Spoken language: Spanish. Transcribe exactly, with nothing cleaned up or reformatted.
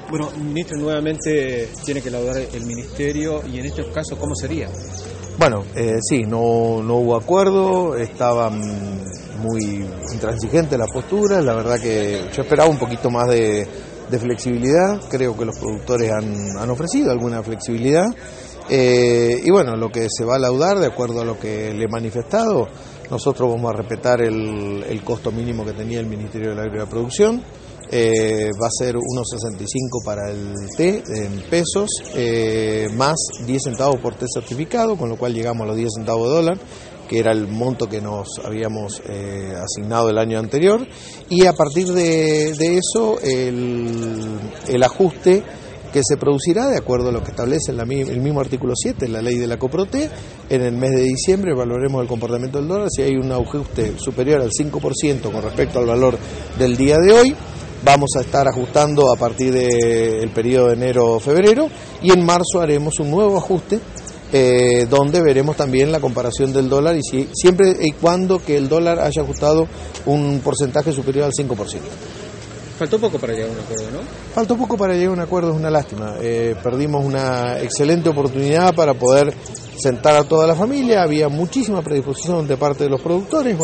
Bueno, ministro, nuevamente tiene que elaborar el ministerio y en este caso, ¿cómo sería? Bueno, eh, sí, no, no hubo acuerdo, estaban muy intransigentes las posturas, la verdad que yo esperaba un poquito más de, de flexibilidad, creo que los productores han, han ofrecido alguna flexibilidad, eh, y bueno, lo que se va a laudar, de acuerdo a lo que le he manifestado, nosotros vamos a respetar el, el costo mínimo que tenía el Ministerio de la Agricultura y la Producción. Eh, va a ser uno sesenta y cinco para el té en pesos, eh, más diez centavos por té certificado, con lo cual llegamos a los diez centavos de dólar, que era el monto que nos habíamos eh, asignado el año anterior, y a partir de, de eso el, el ajuste que se producirá de acuerdo a lo que establece la, el mismo artículo siete, la ley de la Coproté. En el mes de diciembre evaluaremos el comportamiento del dólar, si hay un ajuste superior al cinco por ciento con respecto al valor del día de hoy, vamos a estar ajustando a partir del periodo de enero-febrero, y en marzo haremos un nuevo ajuste eh, donde veremos también la comparación del dólar y si, siempre y cuando que el dólar haya ajustado un porcentaje superior al cinco por ciento. Faltó poco para llegar a un acuerdo, ¿no? Faltó poco para llegar a un acuerdo, es una lástima. Eh, perdimos una excelente oportunidad para poder sentar a toda la familia, había muchísima predisposición de parte de los productores.